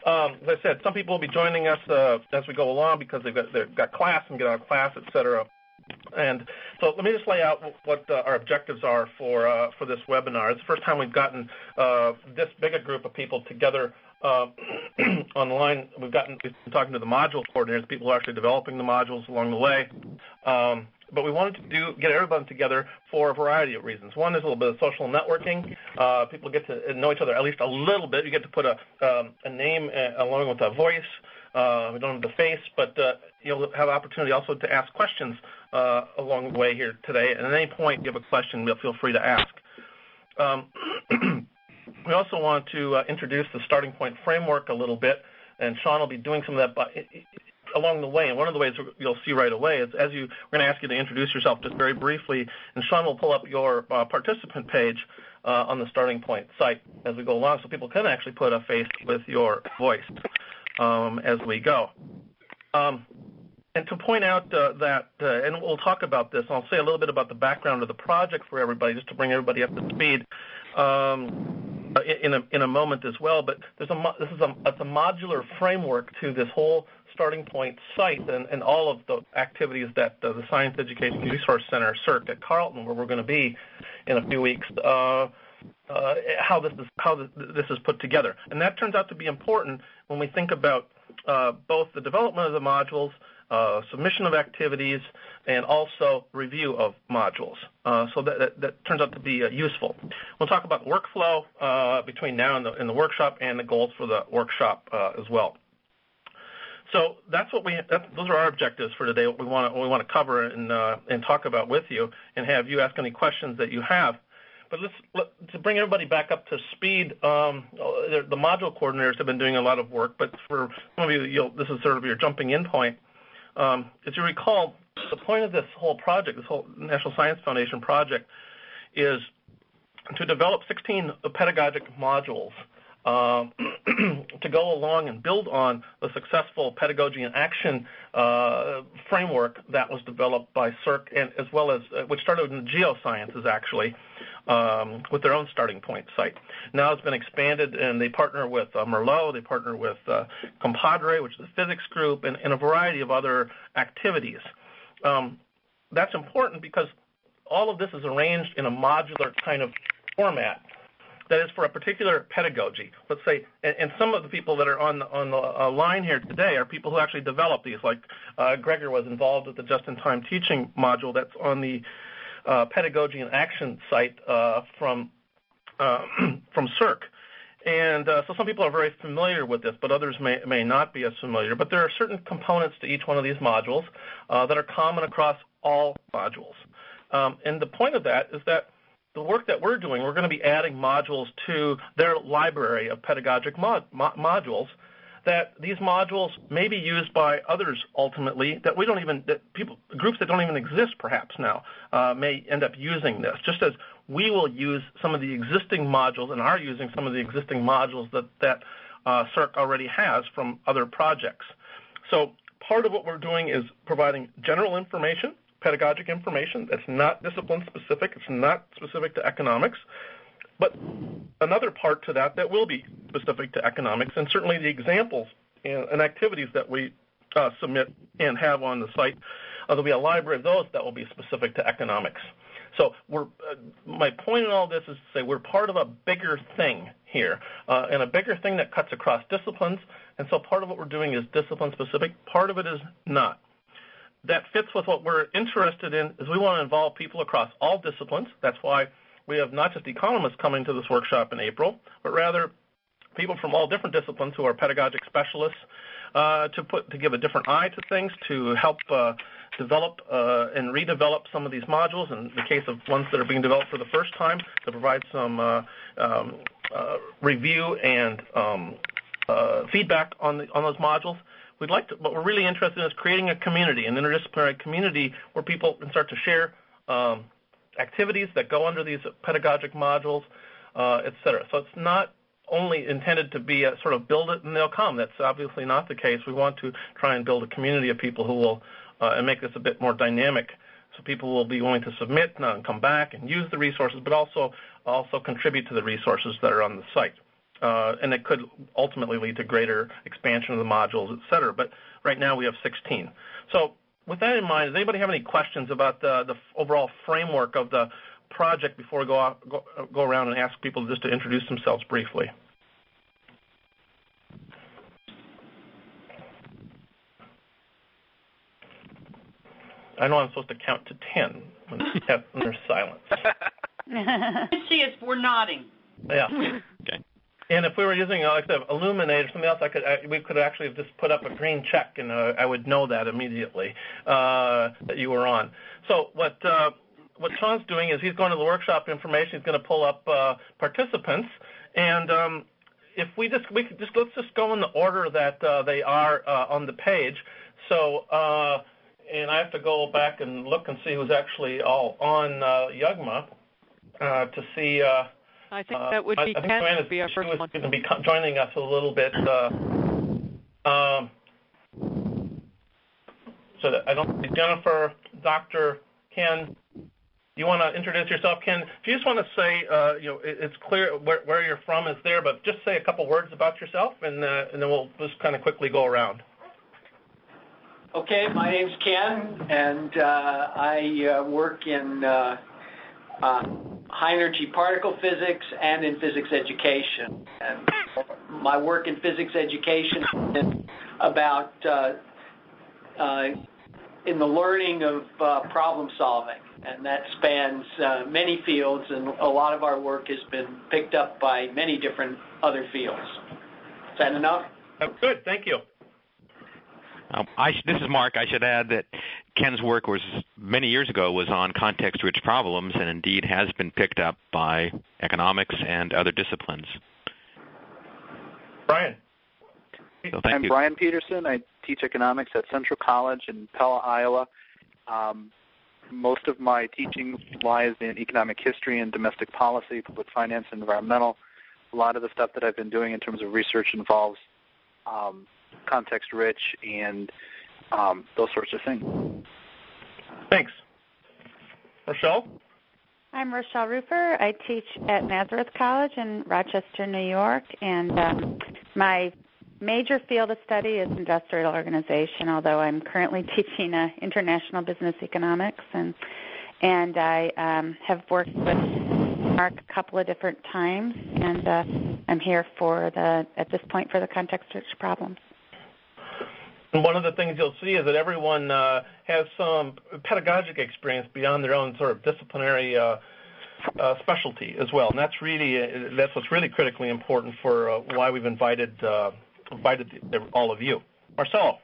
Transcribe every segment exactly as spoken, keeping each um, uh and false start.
Um, as I said, some people will be joining us uh, as we go along because they've got, they've got class and get out of class, et cetera. And so let me just lay out what uh, our objectives are for uh, for this webinar. It's the first time we've gotten uh, this big a group of people together uh, online. We've gotten we've been talking to the module coordinators, people who are actually developing the modules along the way. Um, but we wanted to do get everybody together for a variety of reasons. One is a little bit of social networking. Uh, people get to know each other at least a little bit. You get to put a, um, a name uh, along with a voice. Uh, we don't have the face, but uh, you'll have opportunity also to ask questions uh, along the way here today. And at any point you have a question, feel free to ask. Um, we also want to uh, introduce the starting point framework a little bit, and Sean will be doing some of that by, along the way. And one of the ways you'll see right away is as you, we're going to ask you to introduce yourself just very briefly, and Sean will pull up your uh, participant page uh, on the starting point site as we go along, so people can actually put a face with your voice um, as we go. Um, and to point out uh, that, uh, and we'll talk about this, I'll say a little bit about the background of the project for everybody, just to bring everybody up to speed. Um, in a, in a moment as well, but there's a, this is a, it's a modular framework to this whole starting point site and, and all of the activities that uh, the Science Education Resource Center, C E R C at Carleton, where we're going to be in a few weeks, uh, uh, how this is how this is put together. And that turns out to be important when we think about uh, both the development of the modules, uh, submission of activities, and also review of modules. Uh, so that, that, that turns out to be uh, useful. We'll talk about workflow uh, between now and the, and the workshop and the goals for the workshop uh, as well. So that's what we. That, those are our objectives for today. What we want to we want to cover and uh, and talk about with you, and have you ask any questions that you have. But let's let, to bring everybody back up to speed. Um, the, the module coordinators have been doing a lot of work, but for some of you, you'll, this is sort of your jumping in point. Um, as you recall, the point of this whole project, this whole National Science Foundation project, is to develop sixteen pedagogic modules uh, to go along and build on the successful pedagogy and action uh, framework that was developed by C E R C, and as well as uh, which started in the geosciences actually, um, with their own starting point site. Now it's been expanded, and they partner with uh, Merlot, they partner with uh, Compadre, which is a physics group, and, and a variety of other activities. Um, that's important because all of this is arranged in a modular kind of format that is for a particular pedagogy. Let's say, and, and some of the people that are on the, on the uh, line here today are people who actually developed these, like uh, Gregor was involved with the just-in-time teaching module that's on the uh, pedagogy and action site uh, from, uh, from C E R C. And uh, so some people are very familiar with this, but others may, may not be as familiar. But there are certain components to each one of these modules uh, that are common across all modules. Um, and the point of that is that the work that we're doing, we're going to be adding modules to their library of pedagogic mod, mo modules, that these modules may be used by others ultimately that we don't even, that people, groups that don't even exist perhaps now uh, may end up using this, just as we will use some of the existing modules and are using some of the existing modules that, that uh, C E R C already has from other projects. So part of what we're doing is providing general information, pedagogic information that's not discipline specific, it's not specific to economics, but another part to that that will be specific to economics, and certainly the examples and, and activities that we uh, submit and have on the site, uh, there'll be a library of those that will be specific to economics. So we're, uh, my point in all this is to say we're part of a bigger thing here, uh, and a bigger thing that cuts across disciplines, and so part of what we're doing is discipline specific, part of it is not. That fits with what we're interested in, is we want to involve people across all disciplines. That's why we have not just economists coming to this workshop in April, but rather people from all different disciplines who are pedagogic specialists uh, to put to give a different eye to things, to help uh, develop uh, and redevelop some of these modules. In the case of ones that are being developed for the first time, to provide some uh, um, uh, review and um, uh, feedback on the, on those modules. We'd like to, what we're really interested in is creating a community, an interdisciplinary community where people can start to share um, activities that go under these pedagogic modules, uh, et cetera. So it's not only intended to be a sort of build it and they'll come. That's obviously not the case. We want to try and build a community of people who will, uh, and make this a bit more dynamic, so people will be willing to submit and come back and use the resources, but also also contribute to the resources that are on the site. uh, and it could ultimately lead to greater expansion of the modules, et cetera. But right now we have sixteen. So with that in mind, does anybody have any questions about the, the overall framework of the project before we go, out, go, go around and ask people just to introduce themselves briefly? I know I'm supposed to count to ten when there's silence. See us, we're nodding. Yeah. Okay. And if we were using, uh, like I said, Illuminate or something else, I could uh, we could actually have just put up a green check, and uh, I would know that immediately uh, that you were on. So what uh, what Sean's doing is he's going to the workshop information. He's going to pull up uh, participants, and um, if we just we could just let's just go in the order that uh, they are uh, on the page. So. Uh, And I have to go back and look and see who's actually all on uh, Yugma uh, to see. Uh, I think that would be uh, Ken would be our first one. going to be joining us a little bit. Uh, um, so that I don't see Jennifer, Doctor Ken. You want to introduce yourself, Ken? If you just want to say, uh, you know, it, it's clear where, where you're from is there, but just say a couple words about yourself, and uh, and then we'll just kind of quickly go around. Okay, my name's Ken, and uh, I uh, work in uh, uh, high-energy particle physics and in physics education. And my work in physics education is about uh, uh, in the learning of uh, problem solving, and that spans uh, many fields, and a lot of our work has been picked up by many different other fields. Is that enough? Oh, good, thank you. Um, I sh- this is Mark. I should add that Ken's work was many years ago was on context-rich problems, and indeed has been picked up by economics and other disciplines. Brian. So thank I'm you. Brian Peterson. I teach economics at Central College in Pella, Iowa. Um, most of my teaching lies in economic history and domestic policy, public finance, and environmental. A lot of the stuff that I've been doing in terms of research involves um, context-rich and um, those sorts of things. Thanks. Rochelle? I'm Rochelle Rufer. I teach at Nazareth College in Rochester, New York, and um, my major field of study is industrial organization, although I'm currently teaching uh, international business economics, and and I um, have worked with Mark a couple of different times, and uh, I'm here for the at this point for the context-rich problems. And one of the things you'll see is that everyone uh, has some pedagogic experience beyond their own sort of disciplinary uh, uh, specialty as well, and that's really uh, that's what's really critically important for uh, why we've invited uh, invited the, all of you. Marcelo.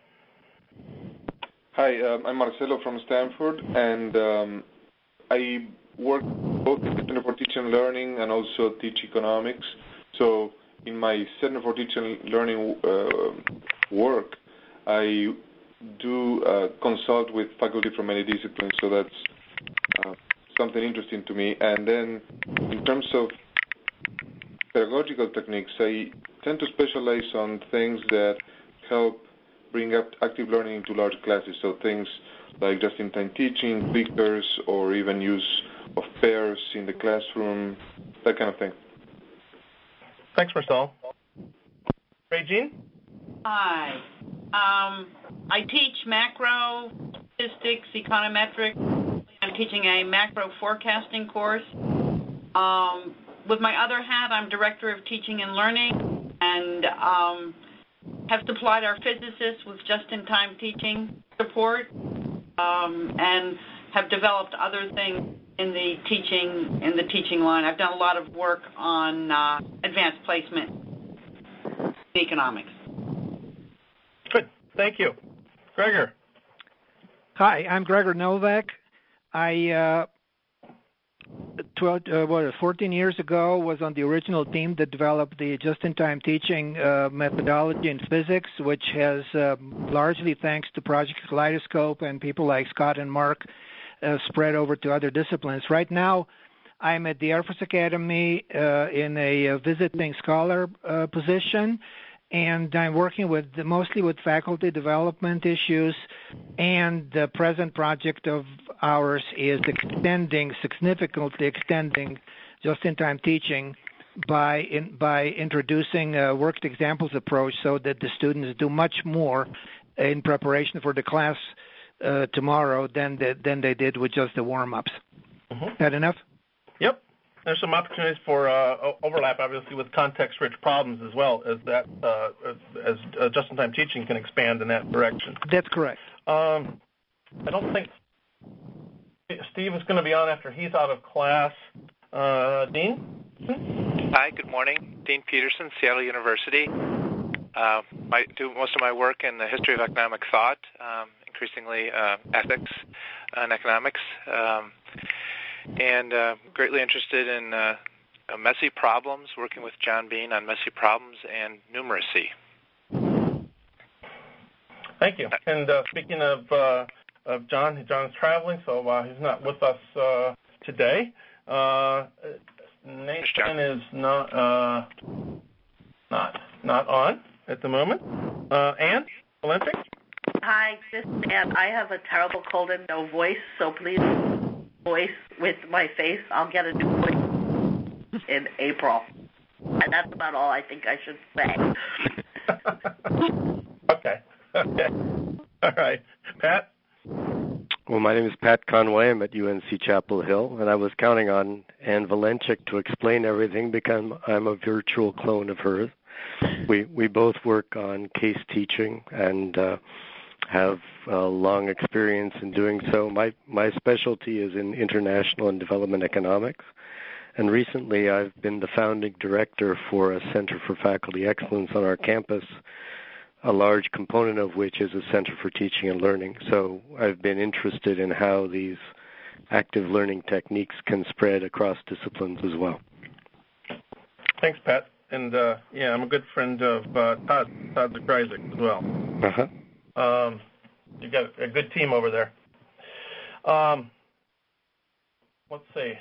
Hi, um, I'm Marcelo from Stanford, and um, I work both in the Center for Teaching and Learning and also teach economics. So in my Center for Teaching and Learning uh, work, I do uh, consult with faculty from many disciplines, so that's uh, something interesting to me. And then in terms of pedagogical techniques, I tend to specialize on things that help bring up active learning into large classes, so things like just-in-time teaching, clickers, or even use of pairs in the classroom, that kind of thing. Thanks, Marcelo. Regine? Hi. Um, I teach macro, statistics, econometrics. I'm teaching a macro forecasting course. Um, with my other hat, I'm Director of Teaching and Learning, and um, have supplied our physicists with just-in-time teaching support, um, and have developed other things in the teaching in the teaching line. I've done a lot of work on uh, advanced placement in economics. Good. Thank you. Gregor. Hi, I'm Gregor Novak. I, uh, twelve, uh, what, fourteen years ago, was on the original team that developed the just-in-time teaching uh, methodology in physics, which has uh, largely, thanks to Project Kaleidoscope and people like Scott and Mark, uh, spread over to other disciplines. Right now, I'm at the Air Force Academy uh, in a, a visiting scholar uh, position, and I'm working with mostly with faculty development issues, and the present project of ours is extending, significantly extending just-in-time teaching by in, by introducing a worked examples approach so that the students do much more in preparation for the class uh, tomorrow than the, than they did with just the warm-ups. Mm-hmm. That enough? Yep. There's some opportunities for uh, overlap, obviously, with context-rich problems as well, as that uh, as uh, just-in-time teaching can expand in that direction. That's correct. Um, I don't think Steve is going to be on after he's out of class. Uh, Dean? Hi, good morning. Dean Peterson, Seattle University. Uh, I do most of my work in the history of economic thought, um, increasingly uh, ethics and economics, um, and uh, greatly interested in uh, uh, messy problems, working with John Bean on messy problems and numeracy. Thank you. And uh, speaking of, uh, of John, John's traveling, so uh, he's not with us uh, today. Uh, Nathan is not uh, not not on at the moment. Uh, Ann Valentic? Hi, this is Ann. I have a terrible cold and no voice, so please voice with my face. I'll get a new voice in April. And that's about all I think I should say. Okay. Okay. All right. Pat? Well, my name is Pat Conway. I'm at U N C Chapel Hill, and I was counting on Ann Valentic to explain everything because I'm a virtual clone of hers. We we both work on case teaching and uh, have a long experience in doing so. My my specialty is in international and development economics, and recently I've been the founding director for a Center for Faculty Excellence on our campus, a large component of which is a Center for Teaching and Learning. So I've been interested in how these active learning techniques can spread across disciplines as well. Thanks, Pat. And, uh, yeah, I'm a good friend of uh, Todd, Todd Zakryzak as well. Uh-huh. Um, you've got a good team over there. Um, let's see.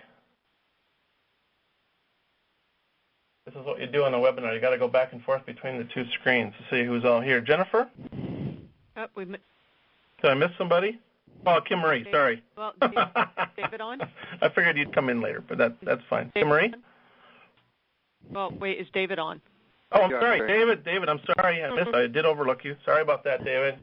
This is what you do on a webinar. You got to go back and forth between the two screens to see who's all here. Jennifer? Oh, we mi- Did I miss somebody? Oh, Kim Marie, David, sorry. Well, David, David on? I figured you'd come in later, but that that's fine. David Kim Marie? On? Well, wait, is David on? Oh, I'm sorry, David. David, I'm sorry. I missed. I did overlook you. Sorry about that, David.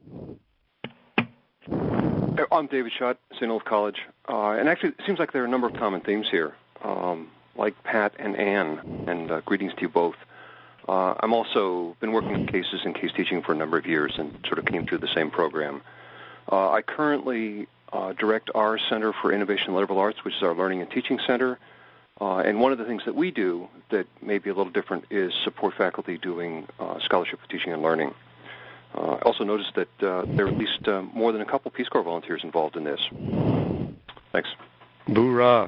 I'm David Schutt, Saint Olaf College. Uh, and actually, it seems like there are a number of common themes here. Um, like Pat and Ann, and uh, greetings to you both. Uh, I'm also been working in cases and case teaching for a number of years and sort of came through the same program. Uh, I currently uh, direct our Center for Innovation and Liberal Arts, which is our learning and teaching center. Uh, and one of the things that we do that may be a little different is support faculty doing uh, scholarship for teaching and learning. Uh, I also noticed that uh, there are at least uh, more than a couple Peace Corps volunteers involved in this. Thanks. Hoorah.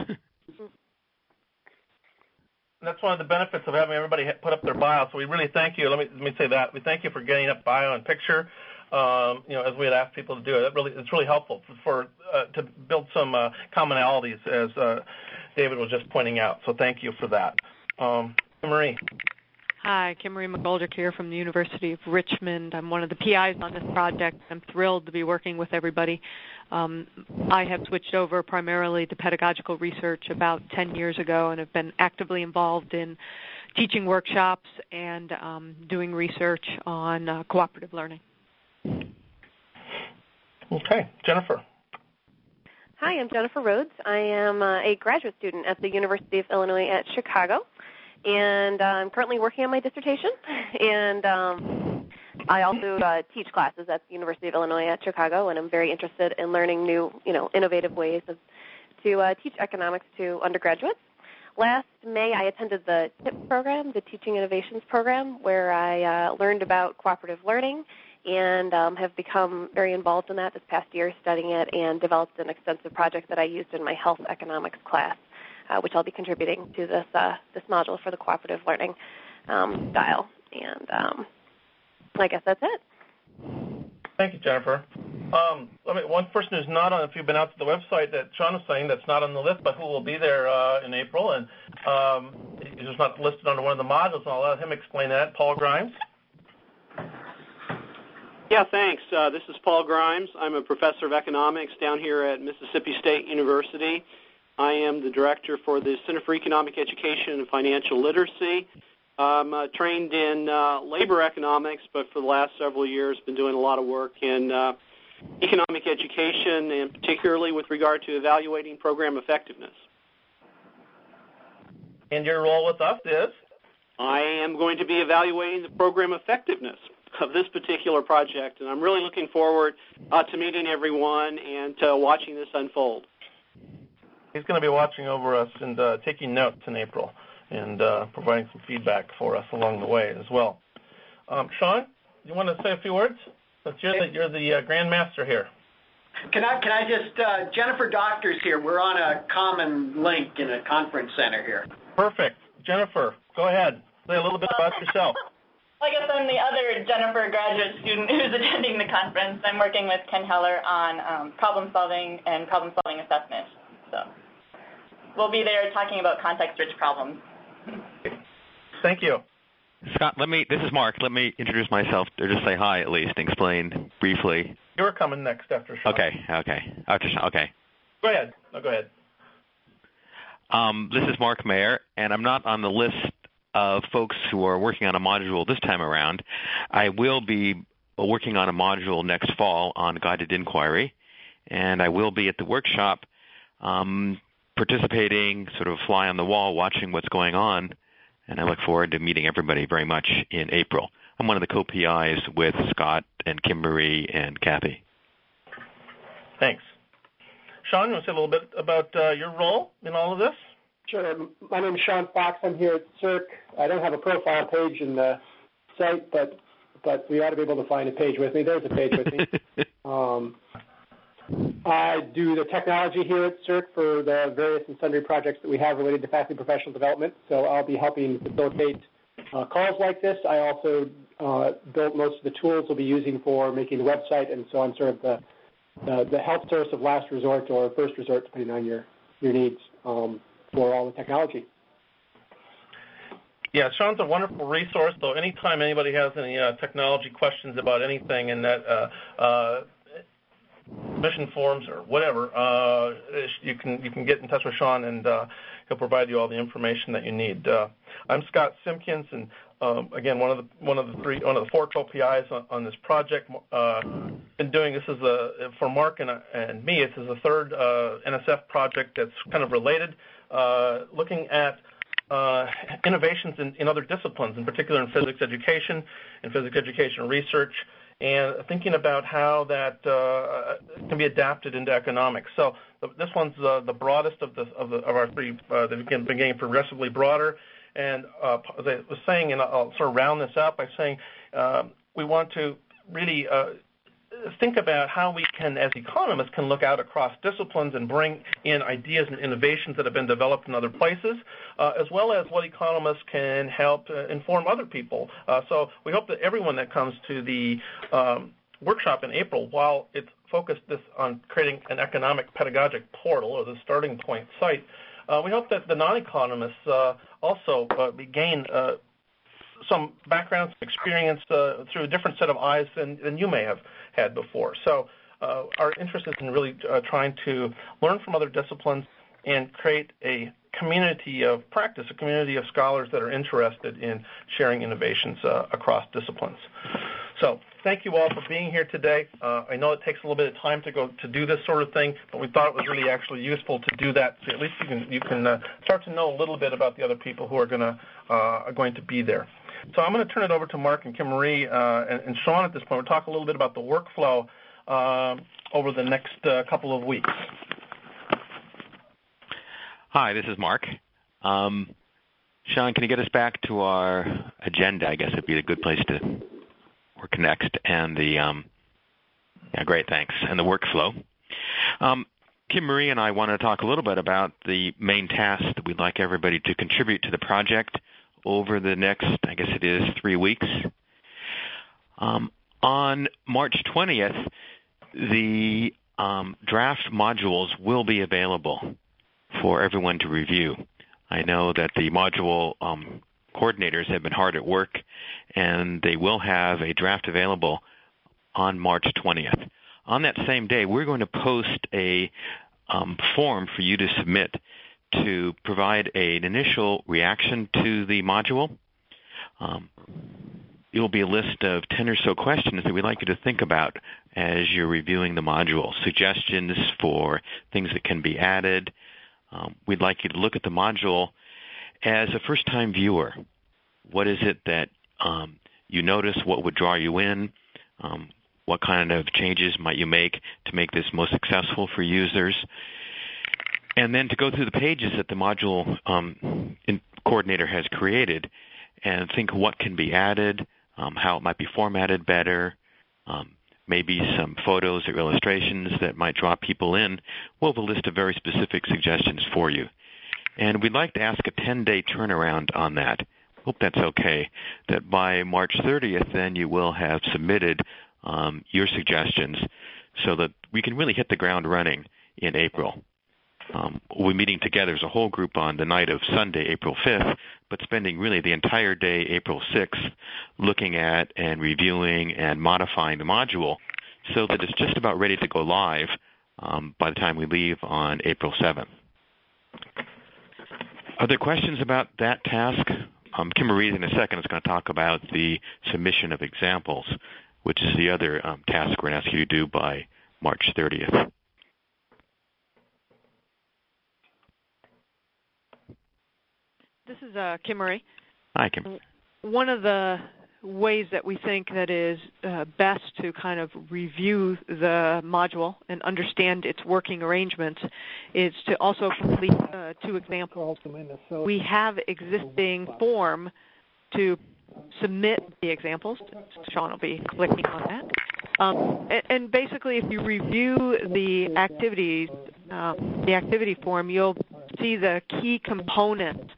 That's one of the benefits of having everybody put up their bio. So we really thank you. Let me let me say that we thank you for getting up bio and picture. Um, you know, as we had asked people to do, that really it's really helpful for, for uh, to build some uh, commonalities, as uh, David was just pointing out. So thank you for that, um, Marie. Hi, Kim Marie McGoldrick here from the University of Richmond. I'm one of the P Is on this project. I'm thrilled to be working with everybody. Um, I have switched over primarily to pedagogical research about ten years ago and have been actively involved in teaching workshops and um, doing research on uh, cooperative learning. Okay, Jennifer. Hi, I'm Jennifer Rhodes. I am uh, a graduate student at the University of Illinois at Chicago, and uh, I'm currently working on my dissertation. And um, I also uh, teach classes at the University of Illinois at Chicago, and I'm very interested in learning new, you know, innovative ways of, to uh, teach economics to undergraduates. Last May, I attended the T I P program, the Teaching Innovations program, where I uh, learned about cooperative learning and um, have become very involved in that this past year, studying it, and developed an extensive project that I used in my health economics class, uh, which I'll be contributing to this uh, this module for the cooperative learning um, style. And um, I guess that's it. Thank you, Jennifer. Um, I mean, one person who's not on, if you've been out to the website that Sean was saying, that's not on the list, but who will be there uh, in April, and um, he's just not listed under one of the modules, and I'll let him explain that. Paul Grimes. Yeah, thanks. Uh, this is Paul Grimes. I'm a professor of economics down here at Mississippi State University. I am the director for the Center for Economic Education and Financial Literacy. I'm uh, trained in uh, labor economics, but for the last several years been doing a lot of work in uh, economic education, and particularly with regard to evaluating program effectiveness. And your role with us is? I am going to be evaluating the program effectiveness of this particular project, and I'm really looking forward uh, to meeting everyone and to watching this unfold. He's going to be watching over us and uh, taking notes in April and uh, providing some feedback for us along the way as well. Um, Sean, you want to say a few words? Since you're the, you're the uh, Grand Master here. Can I, can I just, uh, Jennifer Doctor's here. We're on a common link in a conference center here. Perfect. Jennifer, go ahead. Say a little bit about yourself. Well, I guess I'm the other Jennifer graduate student who's attending the conference. I'm working with Ken Heller on um, problem solving and problem solving assessment. So we'll be there talking about context-rich problems. Thank you. Scott, let me, this is Mark. Let me introduce myself, or just say hi at least, and explain briefly. You're coming next after Sean. Okay, okay. After Sean, okay. Go ahead. No, go ahead. Um, this is Mark Mayer, and I'm not on the list of folks who are working on a module this time around. I will be working on a module next fall on guided inquiry, and I will be at the workshop um, participating, sort of fly on the wall, watching what's going on, and I look forward to meeting everybody very much in April. I'm one of the co-P Is with Scott and Kimberly and Kathy. Thanks. Sean, you want to say a little bit about uh, your role in all of this? Sure. My name is Sean Fox. I'm here at C I R C. I don't have a profile page in the site, but but we ought to be able to find a page with me. There's a page with me. um, I do the technology here at C I R C for the various and sundry projects that we have related to faculty professional development. So I'll be helping facilitate uh, calls like this. I also uh, built most of the tools we'll be using for making the website, and so I'm sort of the the, the help source of last resort or first resort, depending on your your needs um, for all the technology. Yeah, Sean's a wonderful resource. So anytime anybody has any uh, technology questions about anything in that uh, uh, mission forms or whatever, uh, you can you can get in touch with Sean, and uh, he'll provide you all the information that you need. Uh, I'm Scott Simpkins, and um, again, one of the one of the three one of the four co-P Is on, on this project. Uh, been doing this is a for Mark and, and me. This is the third uh, N S F project that's kind of related, uh, looking at uh, innovations in, in other disciplines, in particular in physics education and physics education research, and thinking about how that uh, can be adapted into economics. So the, this one's uh, the broadest of the of, the, of our three. Uh, they've been getting progressively broader. And uh, as I was saying, and I'll sort of round this out by saying uh, we want to really uh, think about how we can, as economists, can look out across disciplines and bring in ideas and innovations that have been developed in other places, uh, as well as what economists can help uh, inform other people. Uh, so we hope that everyone that comes to the um, workshop in April, while it's focused this on creating an economic pedagogic portal or the starting point site, uh, we hope that the non-economists uh, also uh, gain uh, some background, some experience uh, through a different set of eyes than, than you may have had before. So uh, our interest is in really uh, trying to learn from other disciplines and create a community of practice, a community of scholars that are interested in sharing innovations uh, across disciplines. So thank you all for being here today. Uh, I know it takes a little bit of time to go to do this sort of thing, but we thought it was really actually useful to do that. So at least you can you can uh, start to know a little bit about the other people who are going to uh, are going to be there. So I'm going to turn it over to Mark and Kim Marie uh, and, and Sean at this point. We'll talk a little bit about the workflow uh, over the next uh, couple of weeks. Hi, this is Mark. Um, Sean, can you get us back to our agenda? I guess would be a good place to work next. And the um, yeah, great, thanks. And the workflow. Um, Kim Marie and I want to talk a little bit about the main tasks that we'd like everybody to contribute to the project over the next, I guess it is, three weeks. Um, on March twentieth, the um, draft modules will be available for everyone to review. I know that the module um, coordinators have been hard at work, and they will have a draft available on March twentieth. On that same day, we're going to post a um, form for you to submit to provide a, an initial reaction to the module. Um, it will be a list of ten or so questions that we'd like you to think about as you're reviewing the module, suggestions for things that can be added. Um, we'd like you to look at the module as a first-time viewer. What is it that um, you notice? What would draw you in? Um, what kind of changes might you make to make this most successful for users? And then to go through the pages that the module um, in coordinator has created and think what can be added, um, how it might be formatted better, um, maybe some photos or illustrations that might draw people in. We'll have a list of very specific suggestions for you. And we'd like to ask a ten-day turnaround on that. Hope that's okay, that by March thirtieth, then you will have submitted um, your suggestions so that we can really hit the ground running in April. Um, we'll be meeting together as a whole group on the night of Sunday, April fifth, but spending really the entire day, April sixth, looking at and reviewing and modifying the module so that it's just about ready to go live um, by the time we leave on April seventh. Other questions about that task? Um, Kim Marie in a second is going to talk about the submission of examples, which is the other um, task we're going to ask you to do by March thirtieth. This is uh, Kim Marie. Hi, Kim. One of the ways that we think that is uh, best to kind of review the module and understand its working arrangements is to also complete uh, two examples. We have existing form to submit the examples. Sean will be clicking on that. Um, and, and basically, if you review the activities, uh, the activity form, you'll see the key components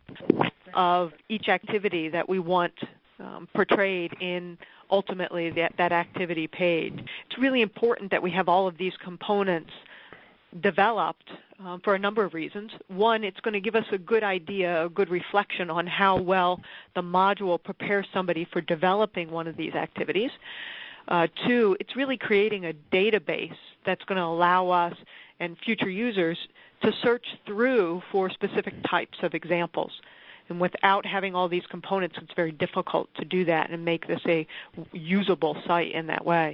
of each activity that we want um, portrayed in ultimately that, that activity page. It's really important that we have all of these components developed um, for a number of reasons. One, it's going to give us a good idea, a good reflection on how well the module prepares somebody for developing one of these activities. Uh, two, it's really creating a database that's going to allow us and future users to search through for specific types of examples. And without having all these components, it's very difficult to do that and make this a usable site in that way.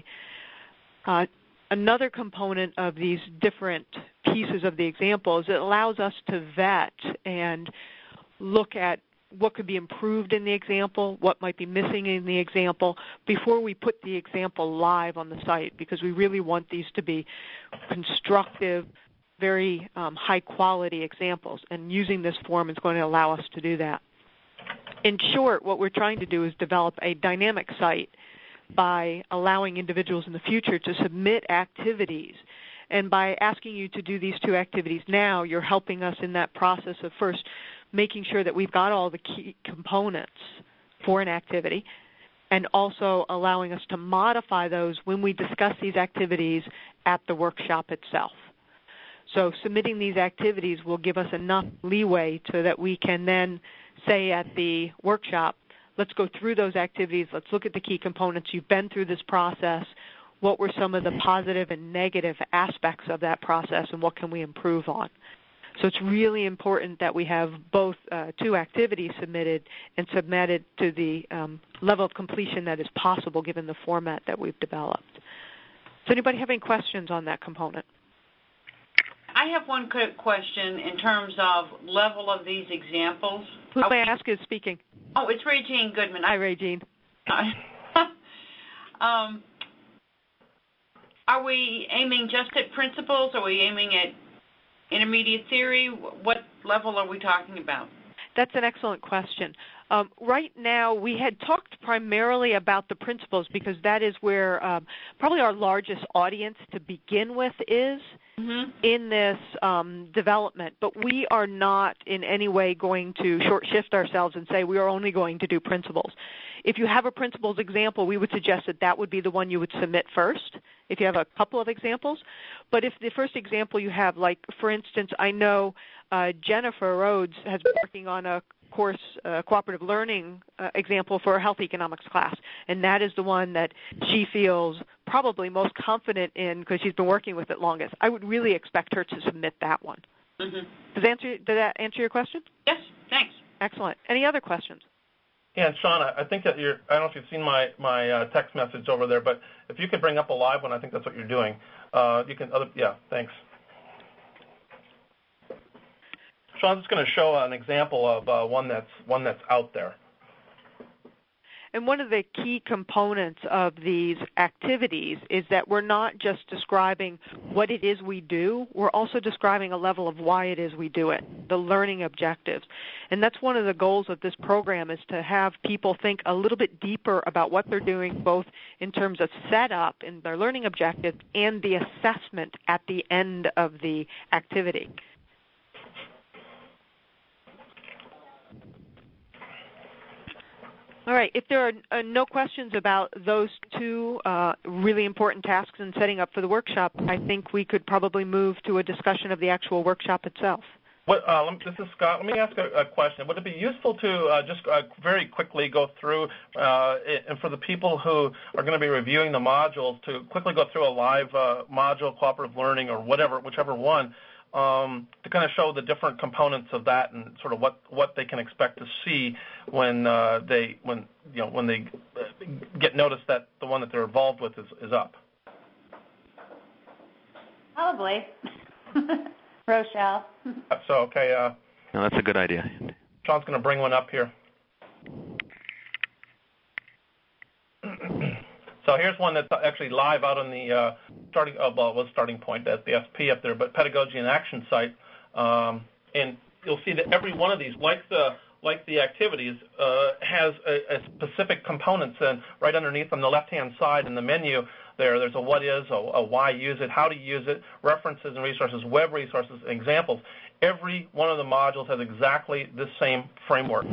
Uh, another component of these different pieces of the example is it allows us to vet and look at what could be improved in the example, what might be missing in the example, before we put the example live on the site, because we really want these to be constructive, very um, high-quality examples, and using this form is going to allow us to do that. In short, what we're trying to do is develop a dynamic site by allowing individuals in the future to submit activities. And by asking you to do these two activities now, you're helping us in that process of first making sure that we've got all the key components for an activity, and also allowing us to modify those when we discuss these activities at the workshop itself. So submitting these activities will give us enough leeway so that we can then say at the workshop, let's go through those activities, let's look at the key components. You've been through this process. What were some of the positive and negative aspects of that process, and what can we improve on? So it's really important that we have both uh, two activities submitted and submitted to the um, level of completion that is possible given the format that we've developed. Does anybody have any questions on that component? I have one quick question in terms of level of these examples. Who may I ask is speaking? Oh, it's Ray-Jean Goodman. Hi, Ray-Jean. um, are we aiming just at principles? Are we aiming at intermediate theory? What level are we talking about? That's an excellent question. Um, right now, we had talked primarily about the principles because that is where um, probably our largest audience to begin with is mm-hmm. in this um, development. But we are not in any way going to short shift ourselves and say we are only going to do principles. If you have a principles example, we would suggest that that would be the one you would submit first if you have a couple of examples. But if the first example you have, like, for instance, I know uh, Jennifer Rhodes has been working on a course, uh, cooperative learning uh, example for a health economics class, and that is the one that she feels probably most confident in because she's been working with it longest. I would really expect her to submit that one. Mm-hmm. Does, answer, did that answer your question? Yes, thanks. Excellent. Any other questions? Yeah, and Sean, I think that you're, I don't know if you've seen my, my uh, text message over there, but if you could bring up a live one, I think that's what you're doing. Uh, you can, other, yeah, thanks. Sean's just going to show an example of uh, one that's one that's out there. And one of the key components of these activities is that we're not just describing what it is we do, we're also describing a level of why it is we do it, the learning objectives. And that's one of the goals of this program, is to have people think a little bit deeper about what they're doing, both in terms of setup and their learning objectives and the assessment at the end of the activity. All right. If there are uh, no questions about those two uh, really important tasks in setting up for the workshop, I think we could probably move to a discussion of the actual workshop itself. What, uh, this is Scott. Let me ask a, a question. Would it be useful to uh, just uh, very quickly go through, uh, and for the people who are going to be reviewing the modules, to quickly go through a live uh, module, cooperative learning, or whatever, whichever one, Um, to kind of show the different components of that and sort of what, what they can expect to see when uh, they when you know when they get notice that the one that they're involved with is, is up. Probably. Rochelle. So okay. Uh, no, that's a good idea. Sean's going to bring one up here. So here's one that's actually live out on the uh, starting, uh, well, it was starting point, that's the S P up there, but Pedagogy in Action site. Um, and you'll see that every one of these, like the like the activities, uh, has a, a specific components. And right underneath on the left-hand side in the menu there, there's a what is, a, a why use it, how to use it, references and resources, web resources, examples. Every one of the modules has exactly the same framework.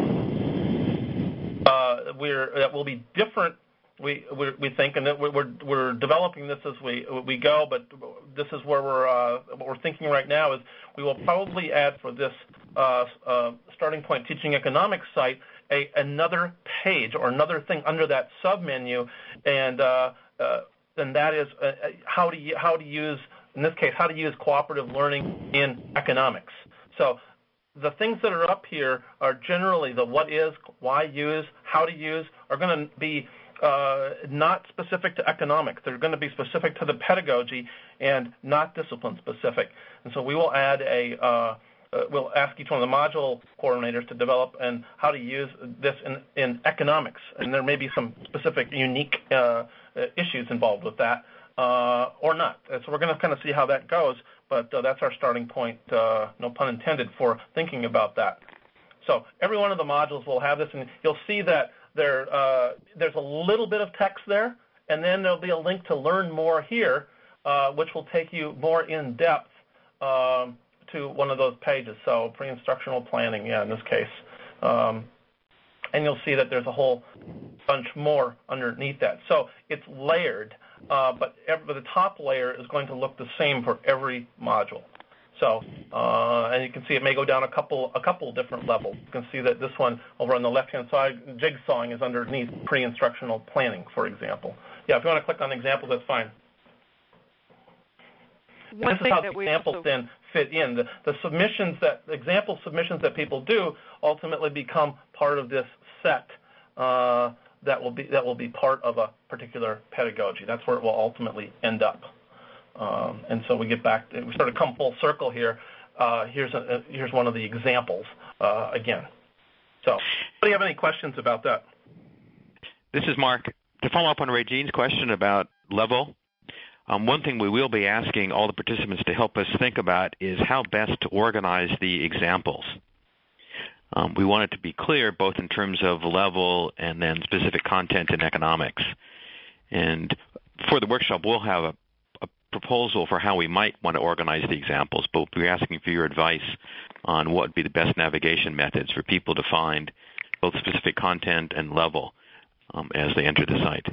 Uh, we're, that will be different. We, we we think, and that we're we're developing this as we we go. But this is where we're uh, what we're thinking right now is we will probably add for this uh, uh, starting point teaching economics site a another page or another thing under that submenu, and uh, uh, and that is uh, how to how to use, in this case, how to use cooperative learning in economics. So the things that are up here are generally the what is, why use, how to use are going to be Uh, not specific to economics. They're going to be specific to the pedagogy and not discipline specific. And so we will add a, uh, uh, we'll ask each one of the module coordinators to develop and how to use this in, in economics. And there may be some specific unique uh, issues involved with that uh, or not. And so we're going to kind of see how that goes, but uh, that's our starting point, uh, no pun intended, for thinking about that. So every one of the modules will have this, and you'll see that There, uh, there's a little bit of text there, and then there'll be a link to learn more here, uh, which will take you more in depth um, to one of those pages. So pre-instructional planning, yeah, in this case. Um, and you'll see that there's a whole bunch more underneath that. So it's layered, uh, but every, the top layer is going to look the same for every module. So, uh, and you can see it may go down a couple a couple different levels. You can see that this one over on the left-hand side, jigsawing, is underneath pre-instructional planning, for example. Yeah, if you want to click on examples, that's fine. This is how the examples then fit in. The, the submissions that example submissions that people do ultimately become part of this set uh, that will be that will be part of a particular pedagogy. That's where it will ultimately end up. Um, and so we get back, we sort of come full circle here. Uh, here's a, here's one of the examples uh, again. So, do you have any questions about that? This is Mark. To follow up on Regine's question about level, um, one thing we will be asking all the participants to help us think about is how best to organize the examples. Um, we want it to be clear both in terms of level and then specific content in economics. And for the workshop, we'll have a proposal for how we might want to organize the examples, but we'll be asking for your advice on what would be the best navigation methods for people to find both specific content and level um, as they enter the site.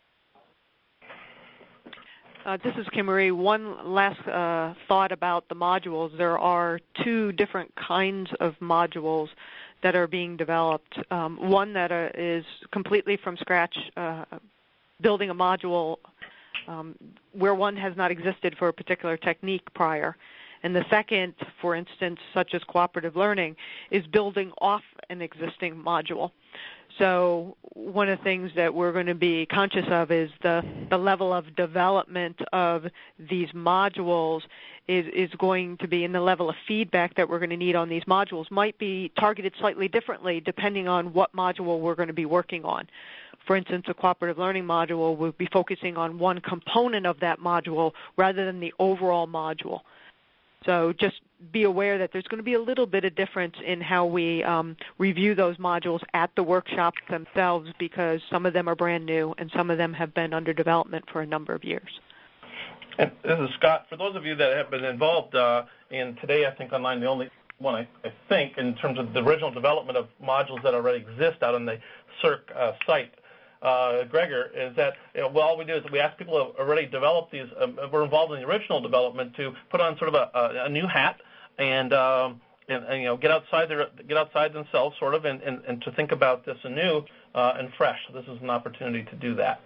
Uh, this is Kim Marie. One last uh, thought about the modules. There are two different kinds of modules that are being developed. Um, one that uh, is completely from scratch, uh, building a module Um, where one has not existed for a particular technique prior. And the second, for instance, such as cooperative learning, is building off an existing module. So one of the things that we're going to be conscious of is the, the level of development of these modules is, is going to be, and the level of feedback that we're going to need on these modules might be targeted slightly differently depending on what module we're going to be working on. For instance, a cooperative learning module will be focusing on one component of that module rather than the overall module. So just be aware that there's going to be a little bit of difference in how we um, review those modules at the workshops themselves, because some of them are brand new and some of them have been under development for a number of years. And this is Scott. For those of you that have been involved uh, in Today, I think online, the only one I, I think in terms of the original development of modules that already exist out on the C I R C uh, site, Uh, Gregor, is that you know, well, all we do is we ask people who have already developed these, um, we're involved in the original development, to put on sort of a, a, a new hat and, um, and, and you know get outside their get outside themselves, sort of, and, and, and to think about this anew uh, and fresh. So this is an opportunity to do that.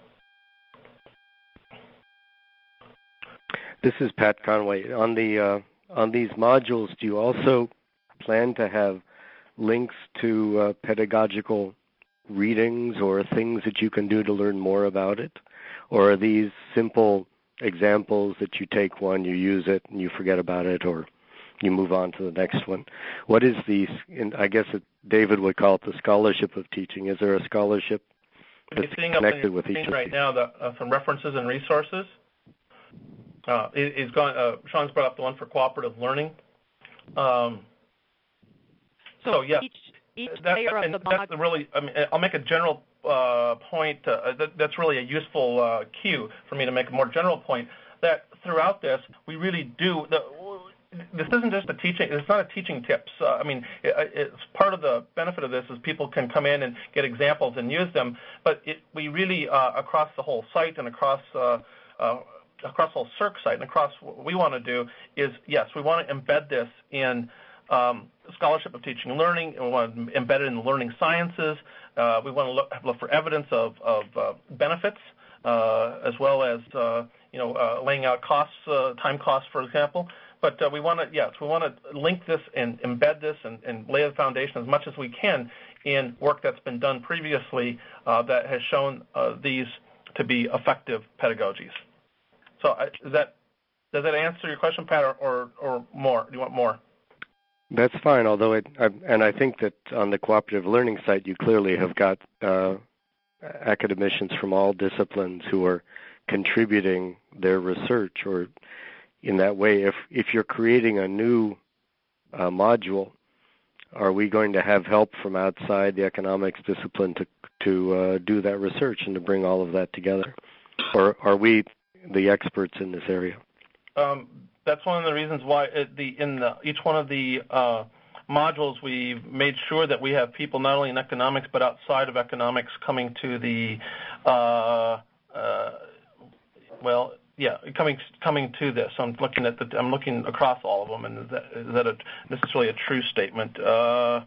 This is Pat Conway. On the uh, on these modules, do you also plan to have links to uh, pedagogical readings or things that you can do to learn more about it? Or are these simple examples that you take one, you use it, and you forget about it, or you move on to the next one? What is the, I guess it, David would call it the scholarship of teaching. Is there a scholarship that's connected with each of right these? now the, uh, some references and resources. Uh, is going, uh, Sean's brought up the one for cooperative learning. Um, so, so yeah. Each Each that, layer and of the that's module. really, I mean, I'll make a general uh, point. Uh, that, that's really a useful uh, cue for me to make a more general point. That throughout this, we really do. The, this isn't just a teaching. It's not a teaching tips. Uh, I mean, it, it's part of the benefit of this is people can come in and get examples and use them. But it, we really, uh, across the whole site and across uh, uh, across the whole C I R C site and across what we want to do is, yes, we want to embed this in Um, scholarship of teaching and learning. We want to embed it in the learning sciences. Uh, we want to look, look for evidence of, of uh, benefits, uh, as well as uh, you know uh, laying out costs, uh, time costs, for example. But uh, we want to, yes, we want to link this and embed this and, and lay the foundation as much as we can in work that's been done previously uh, that has shown uh, these to be effective pedagogies. So, I, is that does that answer your question, Pat, or, or, or more? Do you want more? That's fine, although it, I, and I think that on the cooperative learning site, you clearly have got uh, academicians from all disciplines who are contributing their research, or in that way, if, if you're creating a new uh, module, are we going to have help from outside the economics discipline to, to uh, do that research and to bring all of that together? Or are we the experts in this area? Um, That's one of the reasons why it, the, in the, each one of the uh, modules we've made sure that we have people not only in economics but outside of economics coming to the, uh, uh, well, yeah, coming coming to this. I'm looking at the, I'm looking across all of them, and is that, is that a, this is really a true statement. Uh,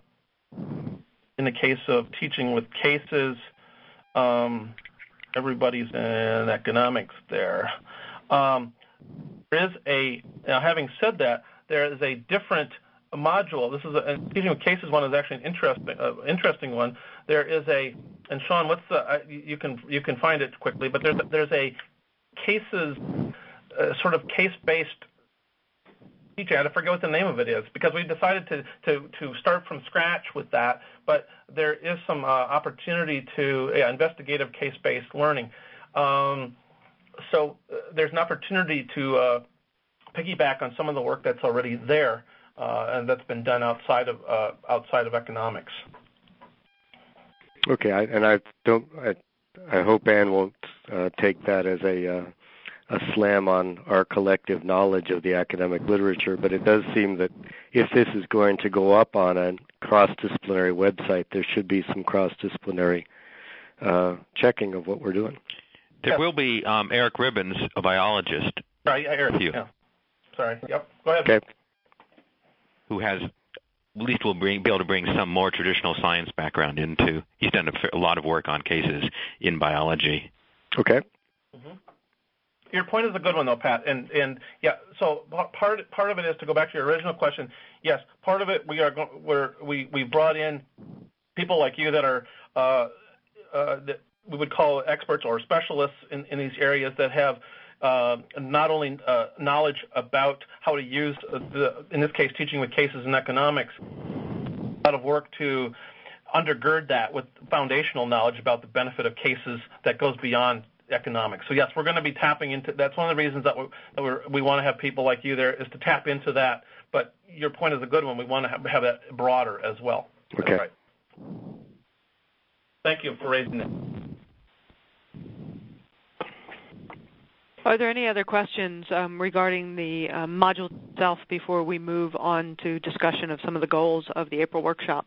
in the case of teaching with cases, um, everybody's in economics there. Um, There is a, now having said that, there is a different module. This is a, and teaching with cases one is actually an interesting, uh, interesting one. There is a, and Sean, what's the, uh, you can you can find it quickly, but there's a, there's a cases, uh, sort of case-based teaching. I forget what the name of it is because we decided to to to start from scratch with that. But there is some uh, opportunity to yeah, investigative case-based learning. Um, So uh, there's an opportunity to uh, piggyback on some of the work that's already there uh, and that's been done outside of uh, outside of economics. Okay, I, and I don't. I, I hope Anne won't uh, take that as a uh, a slam on our collective knowledge of the academic literature. But it does seem that if this is going to go up on a cross-disciplinary website, there should be some cross-disciplinary uh, checking of what we're doing. There will be um, Eric Ribbons, a biologist. Sorry, Eric. You, yeah. Sorry. Yep. Go ahead. Okay. Who has, at least will bring, be able to bring some more traditional science background into. He's done a, a lot of work on cases in biology. Okay. Mm-hmm. Your point is a good one, though, Pat. And and yeah, so part part of it is to go back to your original question. Yes, part of it we are go, we're, we we brought in people like you that are uh, uh, that we would call experts or specialists in, in these areas that have uh, not only uh, knowledge about how to use the, in this case, teaching with cases in economics, a lot of work to undergird that with foundational knowledge about the benefit of cases that goes beyond economics. So yes, we're going to be tapping into. That's one of the reasons that we that we're, we want to have people like you there, is to tap into that. But your point is a good one. We want to have, have that broader as well. Okay. That's right. Thank you for raising it. Are there any other questions um, regarding the uh, module itself before we move on to discussion of some of the goals of the April workshop?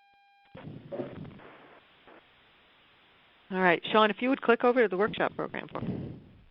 All right, Sean, if you would click over to the workshop program for me.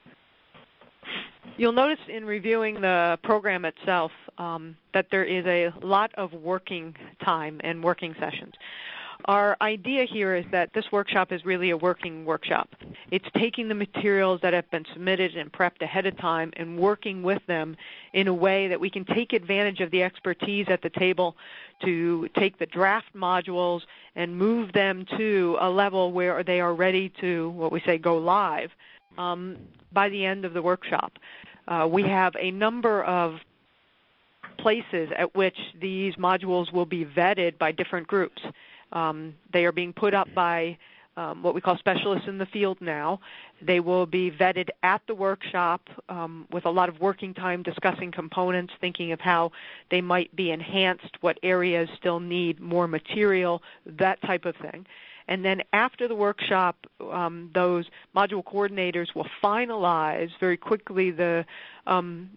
You'll notice in reviewing the program itself um, that there is a lot of working time and working sessions. Our idea here is that this workshop is really a working workshop. It's taking the materials that have been submitted and prepped ahead of time and working with them in a way that we can take advantage of the expertise at the table to take the draft modules and move them to a level where they are ready to, what we say, go live um, by the end of the workshop. Uh, we have a number of places at which these modules will be vetted by different groups. Um, they are being put up by um, what we call specialists in the field now. They will be vetted at the workshop um, with a lot of working time discussing components, thinking of how they might be enhanced, what areas still need more material, that type of thing. And then after the workshop, um, those module coordinators will finalize very quickly the um,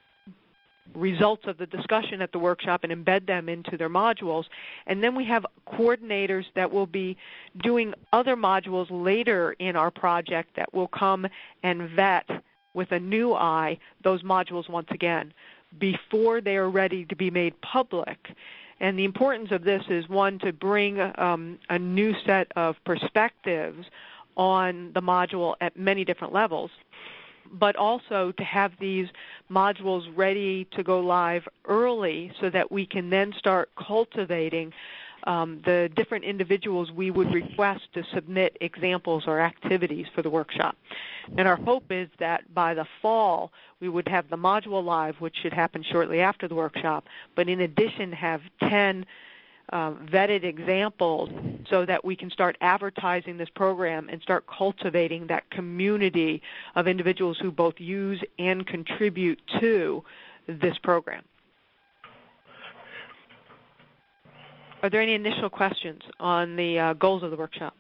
results of the discussion at the workshop and embed them into their modules. And then we have coordinators that will be doing other modules later in our project that will come and vet with a new eye those modules once again before they are ready to be made public. And the importance of this is, one, to bring um, a new set of perspectives on the module at many different levels, but also to have these modules ready to go live early so that we can then start cultivating um, the different individuals we would request to submit examples or activities for the workshop. And our hope is that by the fall we would have the module live, which should happen shortly after the workshop, but in addition have ten Uh, vetted examples so that we can start advertising this program and start cultivating that community of individuals who both use and contribute to this program. Are there any initial questions on the uh, goals of the workshop?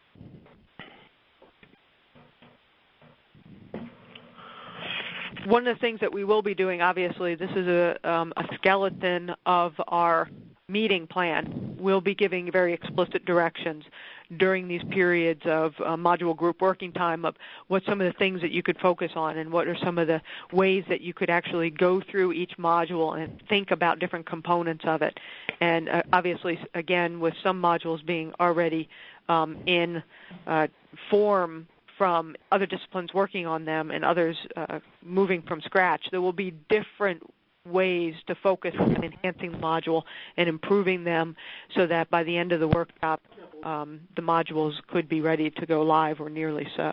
One of the things that we will be doing, obviously, this is a, um, a skeleton of our meeting plan. We'll be giving very explicit directions during these periods of uh, module group working time of what some of the things that you could focus on and what are some of the ways that you could actually go through each module and think about different components of it. And uh, obviously, again, with some modules being already um, in uh, form from other disciplines working on them and others uh, moving from scratch, there will be different ways to focus on enhancing the module and improving them so that by the end of the workshop, um, the modules could be ready to go live or nearly so.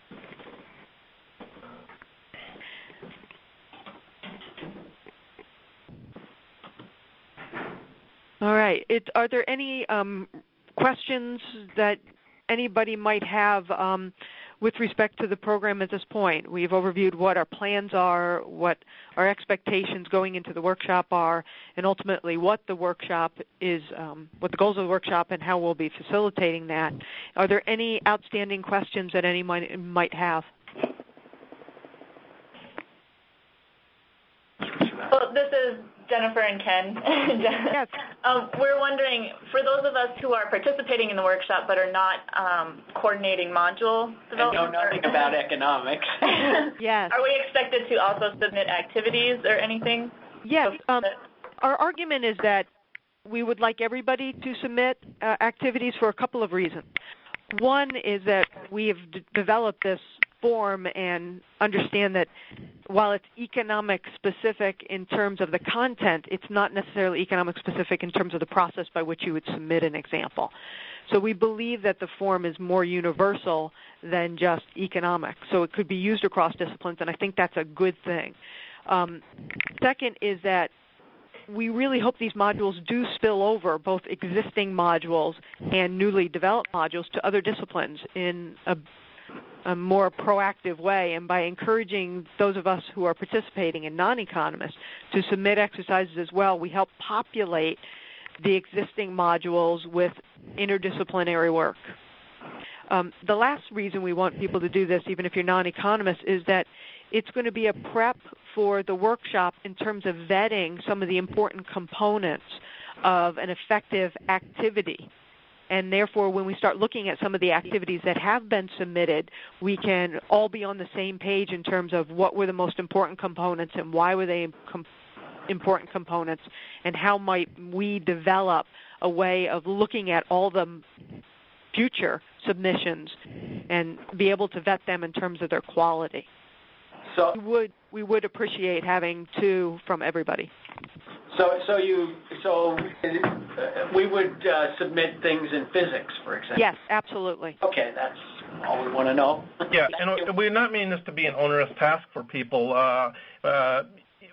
All right. It, are there any um, questions that anybody might have um, with respect to the program at this point? We've overviewed what our plans are, what our expectations going into the workshop are, and ultimately what the workshop is, um, what the goals of the workshop and how we'll be facilitating that. Are there any outstanding questions that anyone might have? Well, this is Jennifer and Ken. Yes. Um, we're wondering, for those of us who are participating in the workshop but are not um, coordinating module development, and know nothing about economics. Yes. Are we expected to also submit activities or anything? Yes. Um, our argument is that we would like everybody to submit uh, activities for a couple of reasons. One is that we have d- developed this form and understand that while it's economic specific in terms of the content, it's not necessarily economic specific in terms of the process by which you would submit an example. So we believe that the form is more universal than just economic. So it could be used across disciplines, and I think that's a good thing. Um, second is that we really hope these modules do spill over, both existing modules and newly developed modules, to other disciplines in a, a more proactive way. And by encouraging those of us who are participating and non-economists to submit exercises as well, we help populate the existing modules with interdisciplinary work. Um, the last reason we want people to do this, even if you're non-economists, is that it's going to be a prep for the workshop in terms of vetting some of the important components of an effective activity. And therefore, when we start looking at some of the activities that have been submitted, we can all be on the same page in terms of what were the most important components and why were they com- important components, and how might we develop a way of looking at all the future submissions and be able to vet them in terms of their quality. So we would we would appreciate having two from everybody. So so you so uh, we would uh, submit things in physics, for example. Yes, absolutely. Okay, that's all we want to know. Yeah, and we're not meaning this to be an onerous task for people. Uh, uh,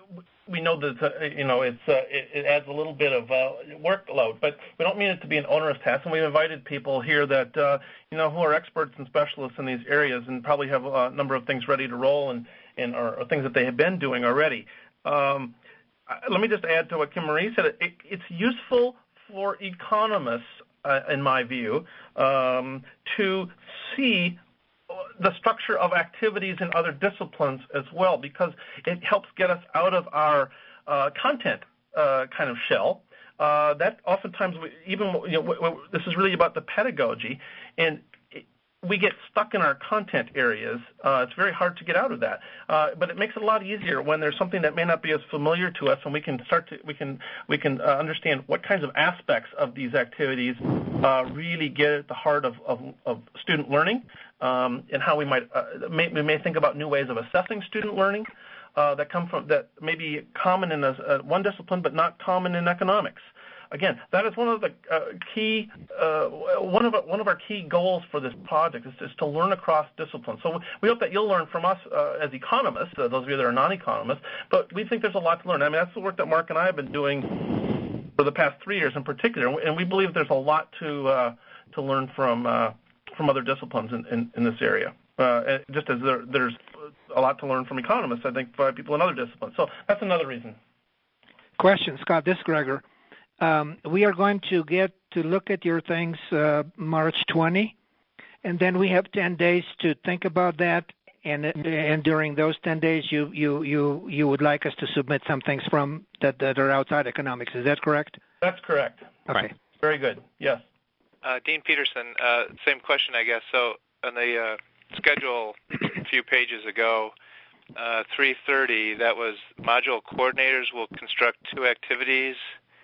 we know that uh, you know it's uh, it, it adds a little bit of uh, workload, but we don't mean it to be an onerous task. And we've invited people here that uh, you know who are experts and specialists in these areas, and probably have a number of things ready to roll, and and or, or things that they have been doing already. Um, let me just add to what Kim Marie said. It, it's useful for economists, uh, in my view, um, to see the structure of activities in other disciplines as well, because it helps get us out of our uh, content uh, kind of shell. Uh, that oftentimes, we, even you know, w- w- this is really about the pedagogy, and it, we get stuck in our content areas. Uh, it's very hard to get out of that, uh, but it makes it a lot easier when there's something that may not be as familiar to us, and we can start to we can we can uh, understand what kinds of aspects of these activities uh, really get at the heart of, of, of student learning. Um, and how we might uh, may, we may think about new ways of assessing student learning uh, that come from that may be common in a, uh, one discipline but not common in economics. Again, that is one of the uh, key uh, one of one of our key goals for this project is, is to learn across disciplines. So we hope that you'll learn from us uh, as economists, uh, those of you that are non-economists. But we think there's a lot to learn. I mean, that's the work that Mark and I have been doing for the past three years in particular, and we believe there's a lot to uh, to learn from. Uh, from other disciplines in, in, in this area. Uh, just as there, there's a lot to learn from economists, I think, by people in other disciplines. So that's another reason. Question, Scott, this is Gregor. Um, we are going to get to look at your things uh, March twentieth, and then we have ten days to think about that, and and during those ten days you, you, you, you would like us to submit some things from that, that are outside economics. Is that correct? That's correct. Okay. Right. Very good. Yes. Uh, Dean Peterson, uh, same question, I guess. So on the uh, schedule a few pages ago, uh, three thirty, that was module coordinators will construct two activities,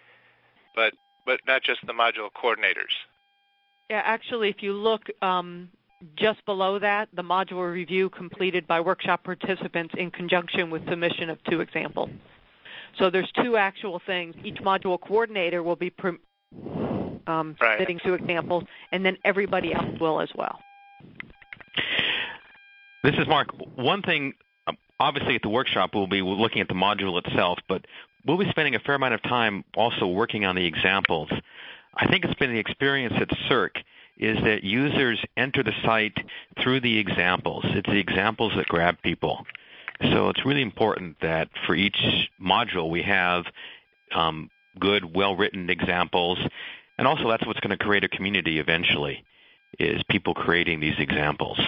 but but not just the module coordinators. Yeah, actually, if you look um, just below that, the module review completed by workshop participants in conjunction with submission of two examples. So there's two actual things. Each module coordinator will be pre- Um, right. submitting two examples, and then everybody else will as well. This is Mark. One thing, obviously at the workshop we'll be looking at the module itself, but we'll be spending a fair amount of time also working on the examples. I think it's been the experience at C E R C is that users enter the site through the examples. It's the examples that grab people. So it's really important that for each module we have um, good, well-written examples. And also that's what's going to create a community eventually, is people creating these examples.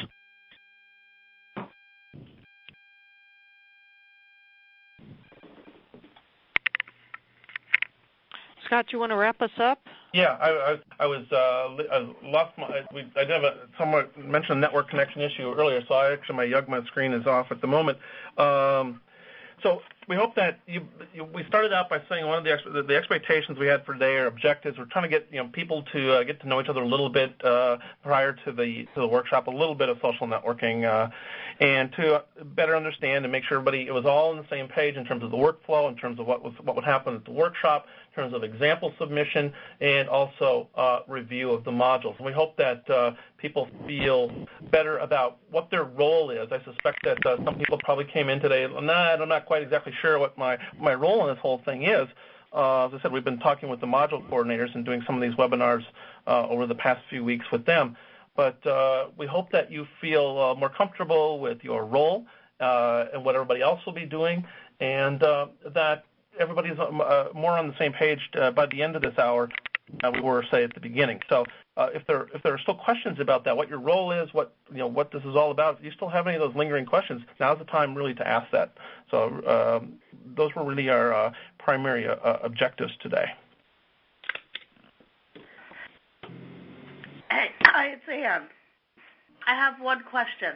Scott, do you want to wrap us up? Yeah, I, I, I was uh, I lost my. We, I did have a somewhat mentioned a network connection issue earlier, so I actually my Yugma screen is off at the moment. Um, so we hope that you, you, we started out by saying one of the, the expectations we had for today, or objectives, we're trying to get you know people to uh, get to know each other a little bit uh, prior to the to the workshop, a little bit of social networking, uh, and to better understand and make sure everybody it was all on the same page in terms of the workflow, in terms of what was what would happen at the workshop, in terms of example submission, and also uh, review of the modules. And we hope that uh, people feel better about what their role is. I suspect that uh, some people probably came in today, nah, I'm not quite exactly sure what my, my role in this whole thing is. Uh, as I said, we've been talking with the module coordinators and doing some of these webinars uh, over the past few weeks with them. But uh, we hope that you feel uh, more comfortable with your role uh, and what everybody else will be doing, and uh, that everybody's uh, more on the same page uh, by the end of this hour than we were, say, at the beginning. So uh, if there if there are still questions about that, what your role is, what you know, what this is all about, if you still have any of those lingering questions, now's the time really to ask that. So um, those were really our uh, primary uh, objectives today. Hey, hi, it's Ann. I have one question.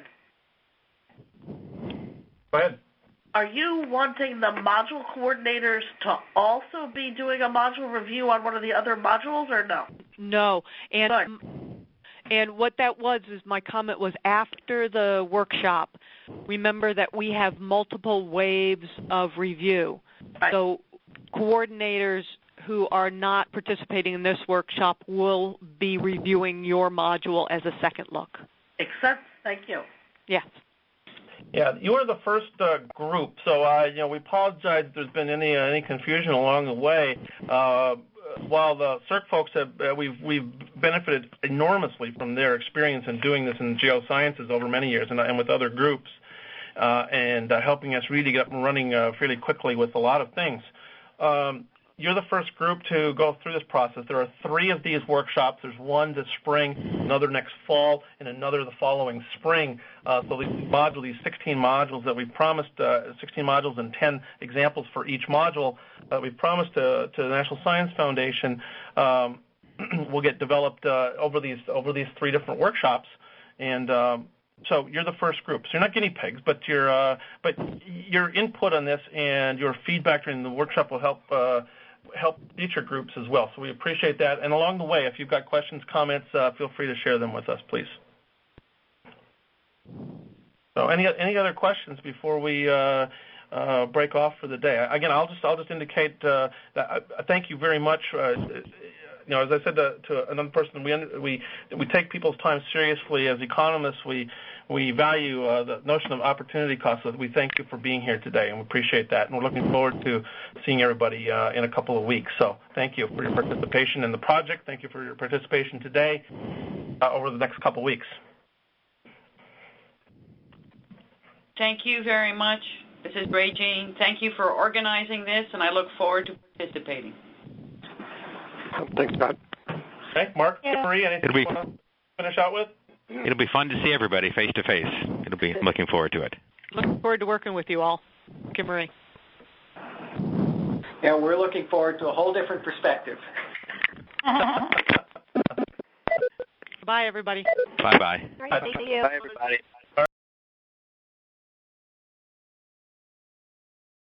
Go ahead. Are you wanting the module coordinators to also be doing a module review on one of the other modules, or no? No. And and what that was is my comment was after the workshop. Remember that we have multiple waves of review. Right. So coordinators who are not participating in this workshop will be reviewing your module as a second look. Makes sense. Thank you. Yes. Yeah, you were the first uh, group, so uh, you know we apologize if there's been any uh, any confusion along the way. Uh, while the C I R C folks have, uh, we've we've benefited enormously from their experience in doing this in geosciences over many years, and, and with other groups, uh, and uh, helping us really get up and running uh, fairly quickly with a lot of things. Um, You're the first group to go through this process. There are three of these workshops. There's one this spring, another next fall, and another the following spring. Uh, so these modules, these sixteen modules that we promised, uh, sixteen modules and ten examples for each module that we promised to, to the National Science Foundation um, will get developed uh, over these over these three different workshops. And um, so you're the first group. So you're not guinea pigs, but your uh, but your input on this and your feedback during the workshop will help. Uh, help future groups as well. So we appreciate that. And along the way, if you've got questions, comments, uh, feel free to share them with us, please. So any any other questions before we uh, uh, break off for the day? Again, I'll just I'll just indicate uh, that I, thank you very much. Uh, you know, as I said to, to another person, we we we take people's time seriously as economists. We we value uh, the notion of opportunity cost. So we thank you for being here today, and we appreciate that. And we're looking forward to seeing everybody uh, in a couple of weeks. So thank you for your participation in the project. Thank you for your participation today uh, over the next couple of weeks. Thank you very much. This is Regine. Thank you for organizing this, and I look forward to participating. Thanks, Scott. Okay, Mark, Yeah. Marie, anything It'll be, you want to finish out with? It'll be fun to see everybody face to face. It'll be looking forward to it. Looking forward to working with you all. Kim Marie. Yeah, we're looking forward to a whole different perspective. Bye, everybody. Bye-bye. All right, thank you. Bye, everybody.